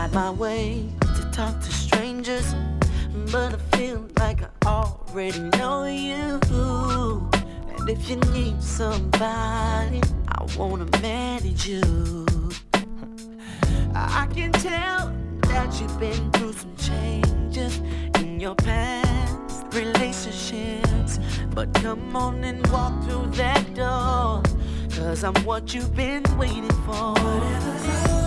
find my way to talk to strangers, but I feel like I already know you. And if you need somebody, I wanna manage you. I can tell that you've been through some changes in your past relationships, but come on and walk through that door, 'cause I'm what you've been waiting for. Whatever's